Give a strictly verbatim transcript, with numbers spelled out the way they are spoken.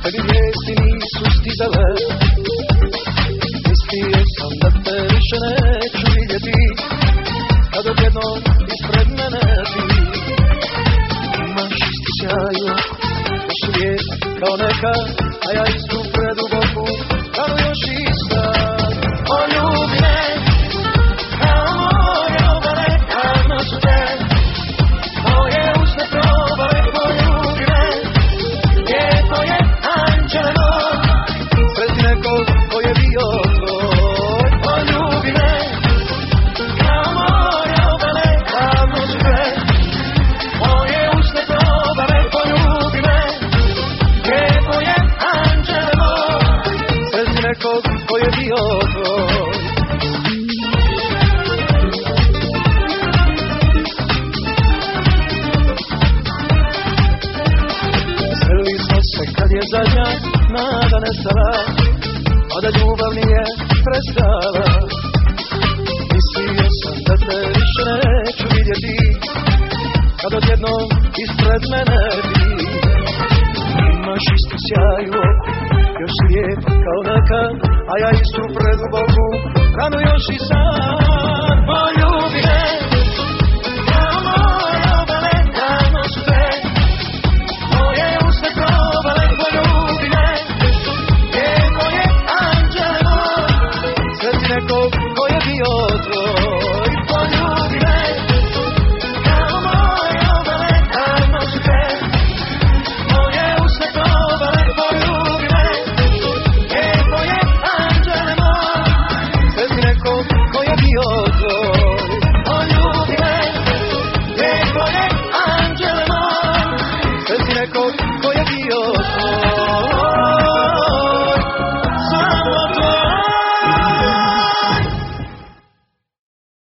tebi vijesti nisu stizale. Mislio sam da te više neću vidjeti, kad odjednom ispred mene ti. Imaš isti sjaj u oku, još uvijek kao nekad, a ja istu preduboku ranu još ista. Poljubi me, kao moje obale, ravno su te, moje usne probale. Poljubi me, lijepo je anđele moj, sretni nekog ko je bio tvoj. Poljubi me, kao moje obale, ravno su te, moje usne probale. Poljubi me, lijepo je anđele moj, sretni nekog ko je bio tvoj. Sreli smo se kad je zadnja nada nestala, a da ljubav nije prestala. Mislio sam da te više neću vidjeti, kad odjednom ispred mene ti. Imaš isti sjaj u oku, još si lijepa kao nekad, a ja istu preduboku ranu još i sam.